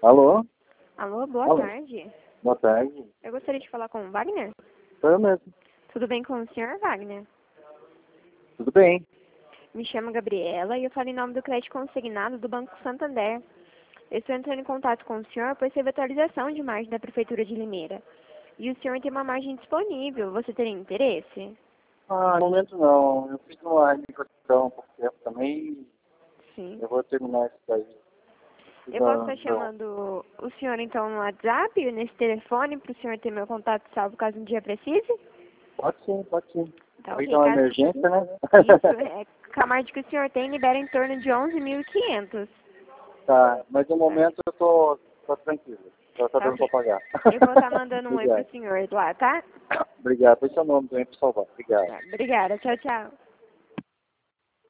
Alô? Alô, boa Alô? tarde. Boa tarde. Eu gostaria de falar com o Wagner. Sou eu mesmo. Tudo bem com o senhor, Wagner? Tudo bem? Me chamo Gabriela e eu falo em nome do crédito consignado do Banco Santander. Eu estou entrando em contato com o senhor, pois teve atualização de margem da Prefeitura de Limeira. E o senhor tem uma margem disponível. Você teria interesse? No momento não. Eu fiz uma negociação há pouco tempo também. Sim. Eu vou terminar isso daí. Eu posso estar chamando o senhor, então, no WhatsApp, nesse telefone, para o senhor ter meu contato salvo caso um dia precise? Pode sim, pode sim. Tá, Foi ok. uma Caso... emergência, né? Isso, com a margem que o senhor tem, libera em torno de 11.500. Tá, mas no momento eu tô tranquilo. Tá Tá, dando ok. pra pagar. Eu vou estar mandando um oi Obrigado. pro senhor lá, tá? Obrigado. Põe seu nome também, por salvar. Obrigado. Tá, obrigada. Tchau, tchau.